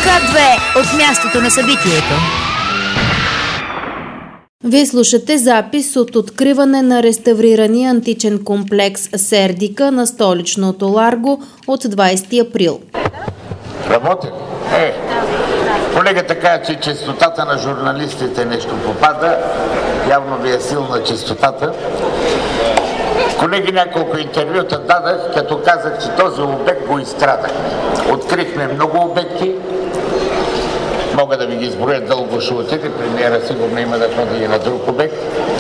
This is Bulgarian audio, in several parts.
К2 от мястото на събитието. Вие слушате запис от откриване на реставрирания античен комплекс Сердика на столичното Ларго от 20 април. Работи? Колегата каза, че честотата на журналистите нещо попада. Явно ви е силна честотата. Колеги, няколко интервюта дадах, като казах, че този обект го изстрадахме. Открихме много обекти. Мога да ви ги изброя, дълго ще отиде. Премиера сигурно има да ходи и на друг обект.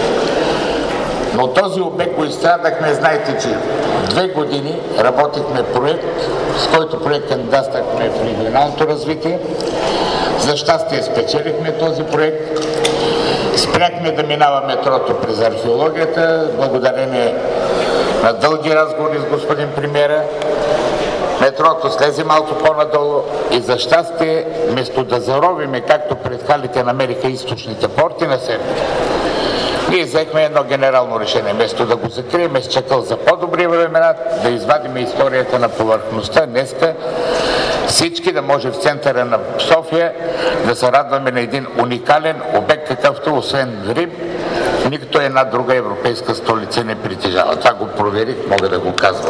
Но този обект го изстрадахме. Знаете, че 2 години работихме проект, с който проект кандидатствахме в регионалното развитие. За щастие спечелихме този проект. Спряхме да минава метрото през археологията, благодарение на дълги разговори с господин премиера. Метрото слезе малко по-надолу и за щастие, вместо да заровиме, както пред халите намериха източните порти на Сердика, ние взехме едно генерално решение. Вместо да го закрием с чакъл за по-добри времена, да извадим историята на повърхността днеска, всички да може в центъра на София да се радваме на един уникален обект, какъвто освен Рим, никто една друга европейска столица не притежава. Това го проверих, мога да го казвам.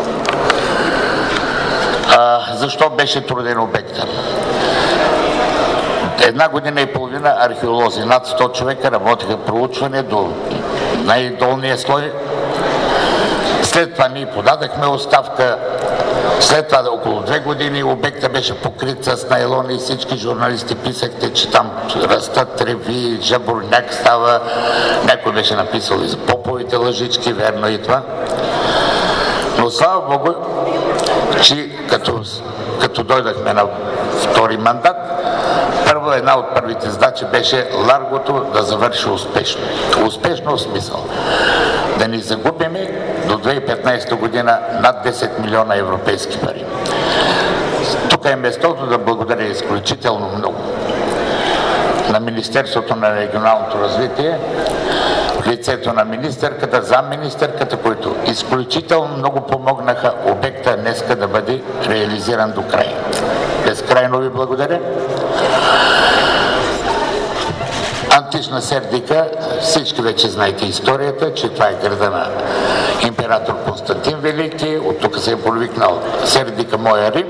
Защо беше труден обекта? 1 година и половина археолози, над 100 човека работиха проучване до най-долния слой. След това ние подадахме оставка. След това около 2 години обекта беше покрит с найлони и всички журналисти писахте, че там растат треви, жабурняк става. Някой беше написал и за поповите лъжички, верно и това. Но слава Богу, че като дойдахме на втори мандат, първо една от първите задачи беше Ларгото да завърши успешно. Успешно в смисъл да ни загубиме до 2015 година над 10 милиона европейски пари. Тук е местото да благодаря изключително много на Министерството на регионалното развитие, в лицето на министърката, замминистърката, които изключително много помогнаха обекта днеска да бъде реализиран до край. Безкрайно ви благодаря. Антична Сердика, всички вече знаете историята, че това е града на император Константин Велики, от тук се е провикнал Сердика моя Рим.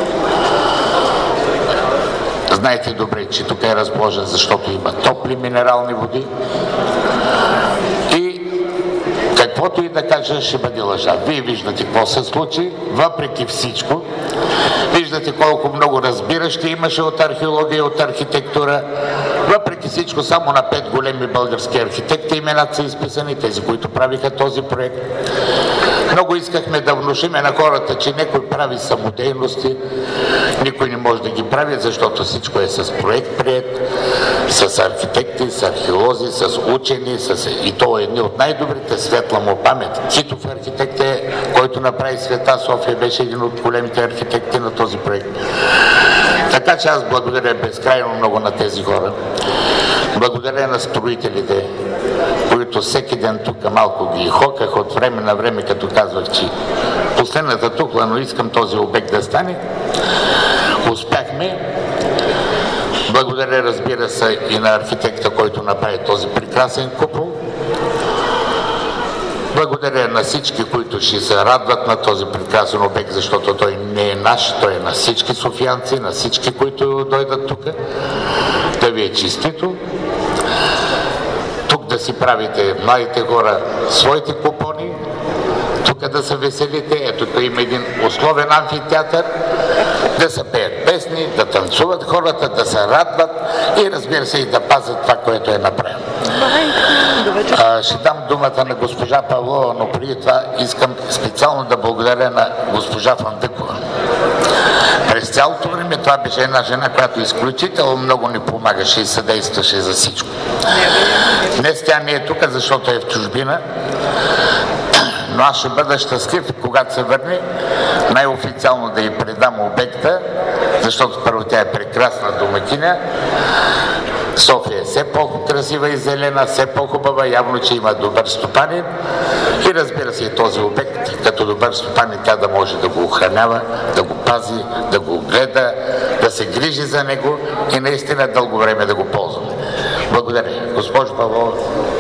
Знаете добре, че тук е разположен, защото има топли минерални води. И каквото и да кажа, ще бъде лъжа. Вие виждате какво се случи, въпреки всичко. Виждате колко много разбиращи имаше от археология и от архитектура. Въпреки всичко, само на 5 големи български архитекти имената са изписани, тези, които правиха този проект. Много искахме да внушиме на хората, че някой прави самодейности, никой не може да ги прави, защото всичко е с проект приет, с архитекти, с археолози, с учени, и то е едни от най-добрите, светла му памет. Титов архитект е, който направи Света София, беше един от големите архитекти на този проект. Така че аз благодаря безкрайно много на тези хора. Благодаря на строителите, които всеки ден тук малко ги хоках от време на време, като казвах, че последната тухла, но искам този обект да стане. Успяхме. Благодаря, разбира се, и на архитекта, който направи този прекрасен купол. Благодаря на всички, които ще се радват на този прекрасен обект, защото той не е наш, той е на всички софиянци, на всички, които дойдат тук. Да ви е честито. Тук да си правите, младите хора, своите купони, тук да се веселите. Ето тук има един условен амфитеатър, да се пеят песни, да танцуват хората, да се радват и разбира се и да пазят това, което е направено. Ще дам думата на госпожа Павлова, но преди това искам специално да благодаря на госпожа Фандъкова. През цялото време това беше една жена, която изключително много ни помагаше и съдействаше за всичко. Днес тя не е тук, защото е в чужбина, но аз ще бъда щастлив, когато се върне, най-официално да й предам обекта, защото първо тя е прекрасна домакиня. София е все по-красива и зелена, все по-хубава, явно, че има добър стопанин и разбира се и този обект, като добър стопанин, тя да може да го охранява, да го пази, да го гледа, да да се грижи за него и наистина дълго време да го ползваме. Благодаря. Госпожо Павлова.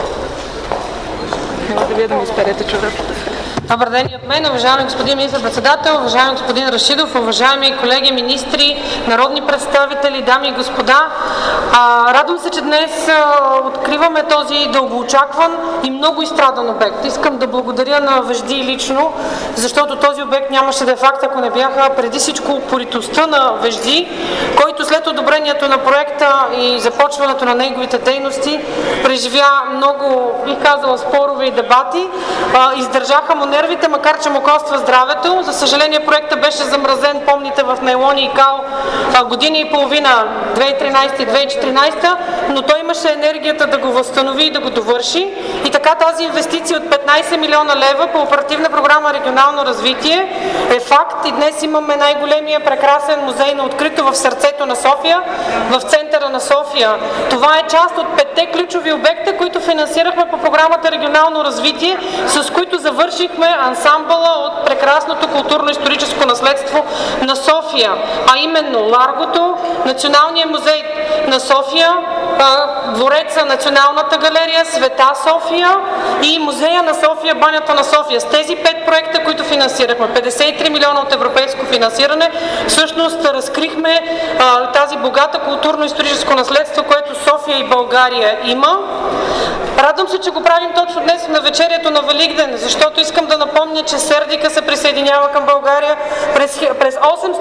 Може вие да ми изперете човека. Добър ден и от мен, уважаеми господин министър-председател, уважаеми господин Рашидов, уважаеми колеги министри, народни представители, дами и господа. Радвам се, че днес откриваме този дългоочакван и много изстрадан обект. Искам да благодаря на Вежди лично, защото този обект нямаше да е факт, ако не бяха преди всичко упоритостта на Вежди, който след одобрението на проекта и започването на неговите дейности преживя много, бих казала, спорове и дебати. Издържаха му нервите, макар че му коства здравето. За съжаление, проектът беше замразен, помните, в найлони и кал години и половина, 2013 и 2014, но той имаше енергията да го възстанови и да го довърши. И така тази инвестиция от 15 милиона лева по оперативна програма Регионално развитие е факт и днес имаме най-големия прекрасен музей на открито в сърцето на София, в центъра на София. Това е част от 5 ключови обекта, които финансирахме по програмата Регионално развитие, с които завършихме ансамбъла от прекрасното културно-историческо наследство на София, а именно Ларгото, Националния музей на София, двореца, Националната галерия, Света София и музея на София, банята на София. С тези 5 проекта, които финансирахме, 53 милиона от европейско финансиране, всъщност разкрихме тази богата културно-историческо наследство, което София и България има. Радвам се, че го правим точно днес на вечерието на Великден, защото искам да напомня, че Сердика се присъединява към България през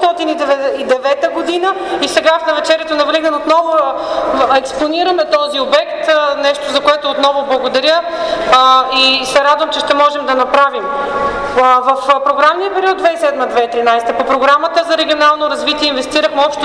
809 година и сега в навечерието на Великден отново експонираме този обект, нещо за което отново благодаря и се радвам, че ще можем да направим. В програмния период 2007-2013 по програмата за регионално развитие инвестирахме общо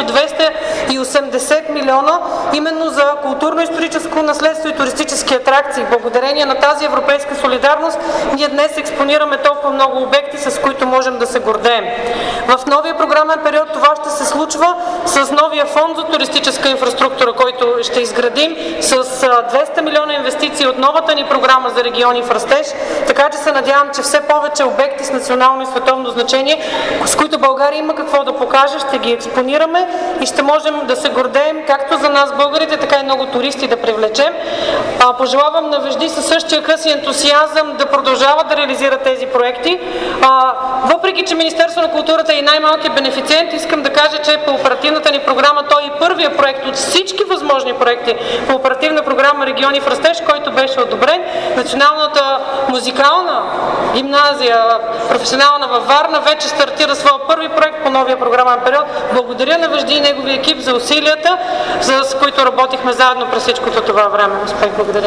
280 милиона именно за културно-историческо наследство и туристически атракции. Благодарение на тази европейска солидарност ние днес експонираме толкова много обекти, с които можем да се гордеем. В новия програмен период това ще се случва с новия фонд за туристическа инфраструктура, който ще изградим с 200 милиона инвестиции от новата ни програма за региони в растеж, така че се надявам, че все повече обекти с национално и световно значение, с които България има какво да покаже, ще ги експонираме и ще можем да се гордеем както за нас българите, така и много туристи да привлечем. Пожелавам на Вежди със същия къс и ентусиазъм да продължава да реализира тези проекти. Въпреки че Министерство на културата е и най-малкият бенефициент, искам да кажа, че по оперативната ни програма той е първият проект от всички възможни проекти по оперативна програма Региони в растеж, който беше одобрен. Националната музикална гимназия, професионална във Варна, вече стартира своя първи проект по новия програмен период. Благодаря на Вежди и неговия екип за усилията, с които работихме заедно през всичкото това време. Успех, благодаря.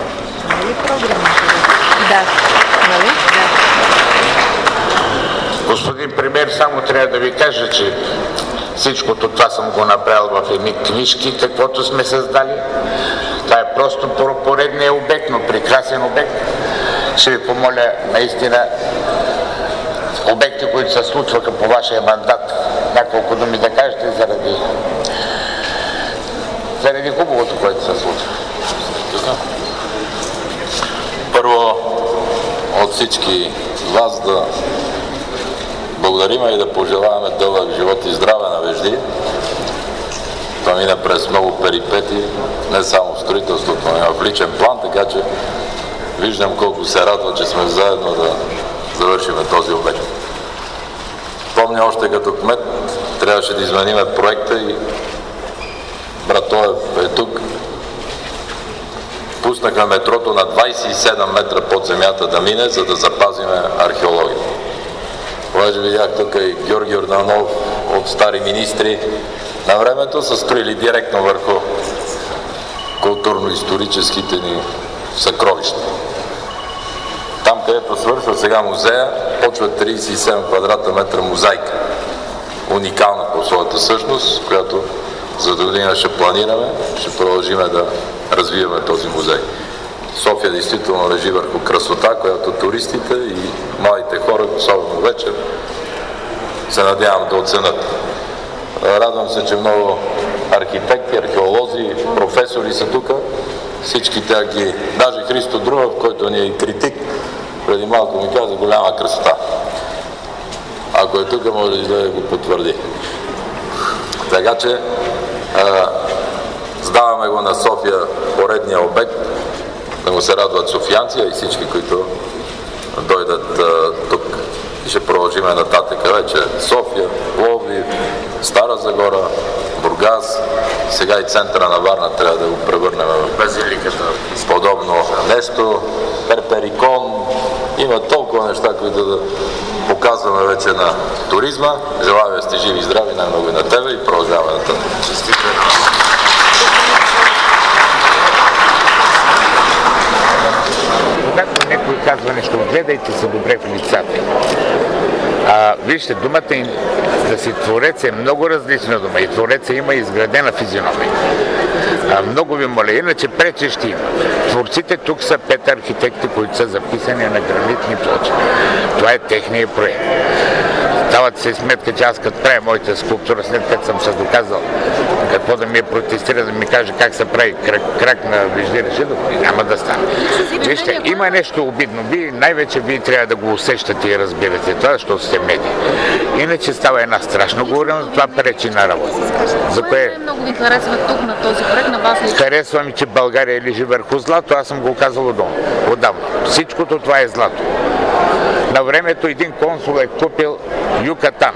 Господин премиер, само трябва да ви кажа, че всичкото това съм го направил в едни книжки, каквото сме създали. Това е просто поредния обект, но прекрасен обект. Ще ви помоля наистина обекти, които се случваха по вашия мандат, няколко думи да кажете заради хубавото, което се случва. Първо от всички вас да благодарим и да пожелаваме дълъг живот и здраве на Вежди. Това мина през много перипети, не само в строителството, но и в личен план, така че виждам колко се радва, че сме заедно да завършим този обект. Помня още като кмет, трябваше да измениме проекта и Братоев е тук. Пуснахме метрото на 27 метра под земята да мине, за да запазиме археологията. Понеже видях тук и Георги Йорданов от стари министри, на времето са строили директно върху културно-историческите ни съкровища. Там, където свършва сега музея, почва 37 квадратна метра мозайка. Уникална по своята същност, която за година ще планираме, ще продължиме да развиваме този музей. София действително лежи върху красота, която туристите и младите хора, особено вечер, се надявам да оценят. Радвам се, че много архитекти, археолози, професори са тук. Всички тях ги... Даже Христо Друмев, който ни е критик, преди малко ми каза голяма красота. Ако е тук, може да го потвърди. Така че сдаваме го на София, поредния обект, да го се радват софиянци, и всички, които дойдат тук. И ще продължиме нататък вече София, Пловдив, Стара Загора, Бургас, сега и центъра на Варна трябва да го превърнем в базиликата с подобно нещо, Перперикон. Има толкова неща, които да показваме вече на туризма. Желая да сте живи и здрави, най-много и на тебе, и продължаваме нататък. Честито! Когато някой казва нещо, гледайте се добре в лицата. Вижте, думата да си творец е много различна дума и твореца има изградена физиономия. Много ви моля, иначе прече ще има. Творците тук са 5 архитекти, които са записани на гранитни плочи. Това е техният проект. Давате се сметка, че аз като правя моята скулптура, след като съм се доказал какво да ми протестира, да ми каже как се прави крак на Вежди Рашидов, няма да стане. Вижте, има нещо обидно. Най-вече вие трябва да го усещате и разбирате това, защото сте медии. Иначе става една страшно говорена, това пречи на работа. За кое много ви харесва тук на този проект, на вас лично? Харесва ми, че България лежи върху злато, аз съм го казал отдавна. Всичкото това е злато. На времето един консул е купил Юкатан,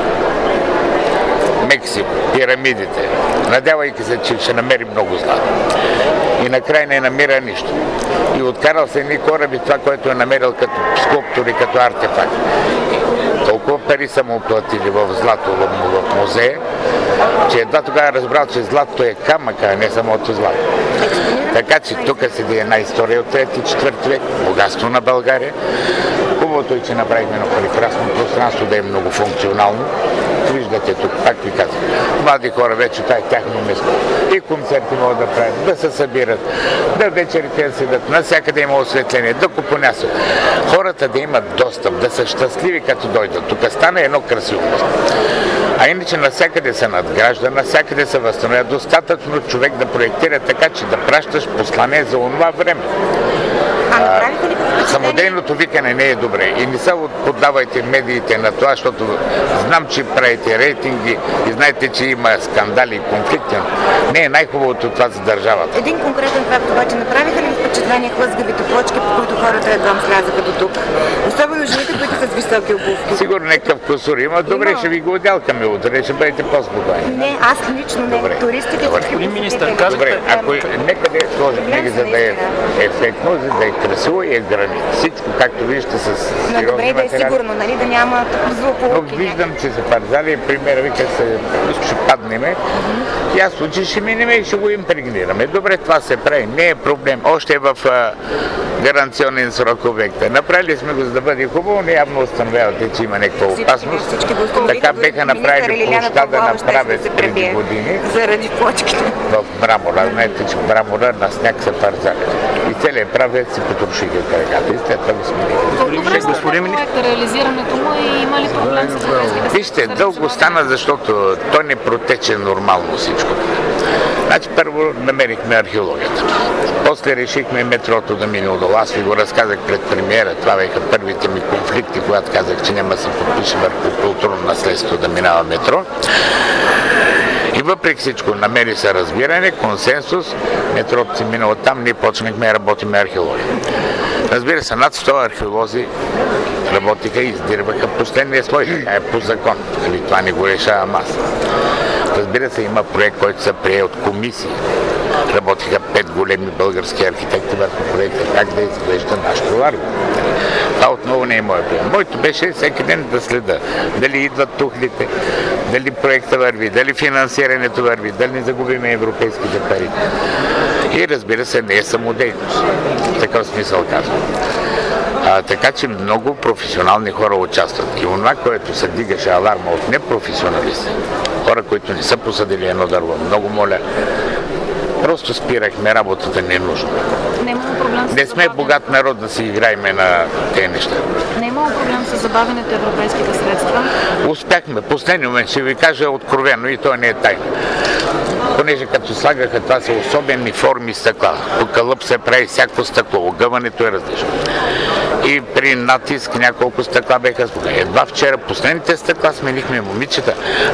Мексико, пирамидите, надявайки се, че ще намери много злато. И накрая не намира нищо. И откарал се едни кораби, това, което е намерил като скулптури, като артефакт. Толкова пари са му платили в злато в музея, че едва тогава разбрал, че злато е камъка, а не самото злато. Така че тук седи една история от 3-4 век, богатство на България. Хубавото е, че направихме едно прекрасно пространство, да е многофункционално. Виждате тук, пак ви казвам, млади хора вече това е тяхно место. И концерти могат да правят, да се събират, да вечерите да седат, навсякъде има осветление, да купонясат. Хората да имат достъп, да са щастливи като дойдат. Тук стане едно красиво место. А иначе навсякъде се надгражда, навсякъде се възстановява. Достатъчно човек да проектира така, че да пращаш послание за онова време. Самодейното викане не е добре и не се поддавайте медиите на това, защото знам, че правите рейтинги и знаете, че има скандали и конфликти. Не е най-хубавото това за държавата. Един конкретен факт обаче, направиха ли впечатление хлъзгавите плочки, по които хората едвам слязаха до тук? Особено жените, които са с високи обувки. Сигурно някакъв кусор има. Добре, ще ви го отделкаме утре, ще бъдете по-спокойни. Не, аз лично не. Добре. Туристите, господин министър, добре, ако нека да е сложим, нека за да е ефектно, за да е красиво и е гранит. Всичко, както виждате, с сериозни добре да е сигурно, нали, да няма злополуки. Но виждам, че се парзали, примера ви, като ще паднеме. И аз случай ще минеме и ще го импрегнираме. Добре, това се прави, не е проблем. Още е в гаранционен срок обекта. Направили сме го, за да бъде хубаво, но явно установявате, че има някаква опасност. Така беха направили площа да направят преди години. Заради плочките. В мрамора. Знаете, че мрамора на сняг се парзали. И целият правец си потрошиха краката и след това го смениха. Господин министър, реализирането му и има ли проблем с европейските? Вижте, дълго стана, защото той не протече нормално всичко. Значи първо намерихме археологията. После решихме метрото да мине отдолу. Аз ви го разказах пред премиера. Това бяха първите ми конфликти, когато казах, че няма да се подпише върху културно наследство да минава метро. И въпреки всичко намери се разбиране, консенсус, метрото си минало там, ние почнахме да работим археология. Разбира се, над 100 археолози работиха и издирваха последния слой. Това е по закон. Това не го решавам аз. Разбира се, има проект, който се прие от комисии. Работиха 5 големи български архитекти върху проекта как да изглежда нашето Ларго. Това отново не е моят план. Моето беше всеки ден да следа дали идват тухлите, дали проекта върви, дали финансирането върви, дали не загубиме европейските пари. И разбира се, не е самодейност. В такъв смисъл казвам. Така че много професионални хора участват. И онова, което се дигаше аларма от непрофесионалисти, хора, които не са посадили едно дърво, много моля, просто спирахме работата ненужно. Не сме богат народ да си играеме на тези неща. Не е имало проблем с забавянето европейските средства? Успяхме. Последния момент ще ви кажа откровено и то не е тайна. понеже като слагаха, това са особени форми стъкла. По кълъп се прави всяко стъкло, огъването е различно. И при натиск няколко стъкла беха спокойни. Едва вчера последните стъкла сменихме, момичета.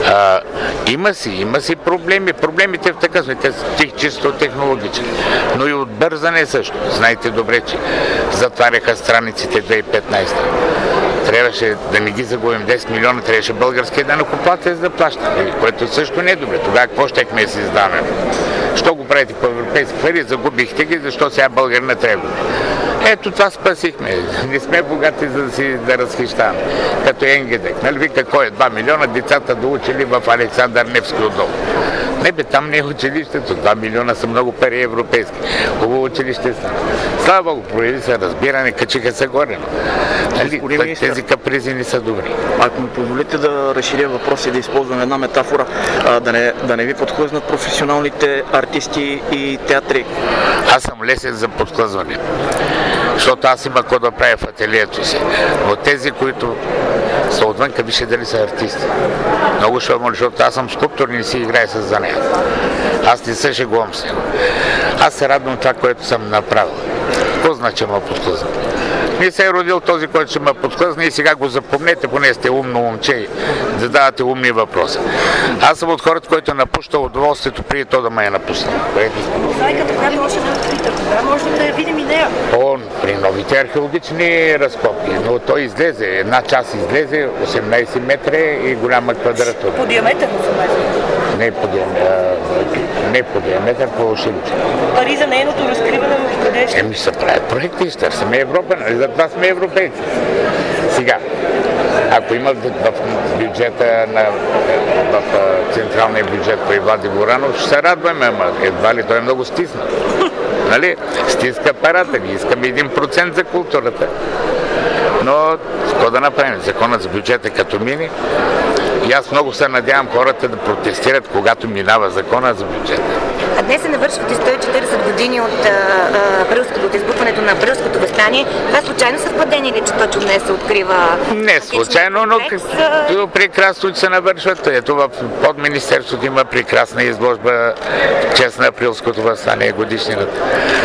Има си проблеми. Проблемите в така сме, те са чисто технологични. Но и от бързане също. Знаете добре, че затваряха страниците 2015. Трябваше да не ги загубим 10 милиона, трябваше българския данъкоплатец да плаща, което също не е добре. Тогава какво щехме да си издаваме? Що го правите по европейски пари, загубихте ги, защо сега българина трябва? Ето това спасихме. Не сме богати, за да разхищаваме. Като Енгедек. Нали вика, кой е 2 милиона, децата доучили в Александър Невски отдолу. Не бе, там не е училището. 2 милиона са много пари европейски. Хубаво училище са. Слава Богу, прояви се разбиране, качиха се горе. Нали, тези капризи не са добри. Ако ми позволите да разширя въпроса и да използвам една метафора, да не ви подхлъзнат професионалните артисти и театри. Аз съм лесен за подхлъзване. Защото аз има какво да правя в ателието си. Но тези, които са отвънка, вижте дали са артисти. Много ще моля, защото аз съм скулптор и не си играя с занаят. Аз не се шегувам с него. Аз се радвам това, което съм направил. Какво значи ме подхлъзна? Не се е родил този, който ще ме подхлъзне и сега го запомнете, поне сте умно момче, да давате умни въпроси. Аз съм от хората, който е напущал удоволствието преди то да ме е напуснал. Мозайката, която може да е открита, кога може да я видим и нея? При новите археологични разкопки, но той излезе, една част излезе, 18 метра и голяма квадратура. По диаметър 18? Не по диаметър, по ушилище. Пари за нейното разкриване в къде ще? Се правят проекти, ще търсим Европа, нали? Затова сме европейци. Сега, ако има в бюджета, в централния бюджет при Влади Горанов, ще се радваме, ама едва ли той е много стиснат. Нали? Стиска парата, ние искаме 1% за културата. Но какво да направим? Законът за бюджета като мини. И аз много се надявам хората да протестират, когато минава закона за бюджета. А днес се навършват и 140 години от избухването на Априлското въстание. Това случайно съвпадение ли, че точно днес се открива? Не случайно, но прекрасно, че се навършват. Ето в подминистерството има прекрасна изложба в чест на Априлското въстание, годишнината.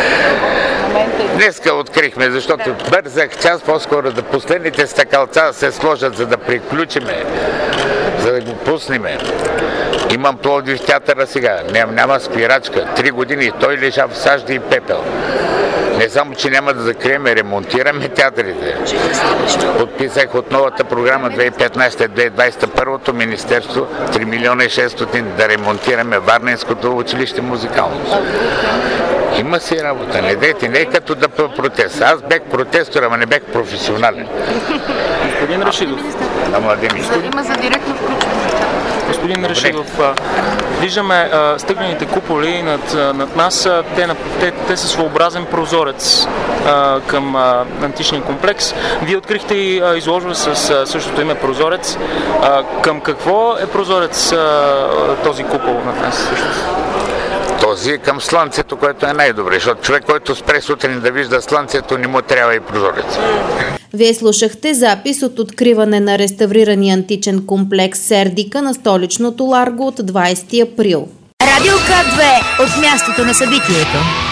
Днеска открихме, защото бързах час по-скоро да последните стъкалца се сложат, за да приключиме, за да го пуснеме. Имам Пловдив театъра сега, няма спирачка, 3 години, той лежа в сажда и пепел. Не само, че няма да закрием, ремонтираме театрите. Подписах от новата програма 2015-2020 първото министерство 3 милиона и 600 да ремонтираме Варненското училище музикално. Има си работа, не е като да протест. Аз бех протестор, ама не бех професионален. Господин Рашидов. Има за директно включване. Господин Рашидов, виждаме стъклените куполи над нас. Те са своеобразен прозорец към античния комплекс. Вие открихте и изложба с същото име прозорец. Към какво е прозорец този купол над нас всъщност? Този към слънцето, което е най-добре, защото човек, който спре сутрин да вижда слънцето, не му трябва и прозорец. Вие слушахте запис от откриване на реставрирания античен комплекс Сердика на столичното Ларго от 20 април. Радио К2 от мястото на събитието.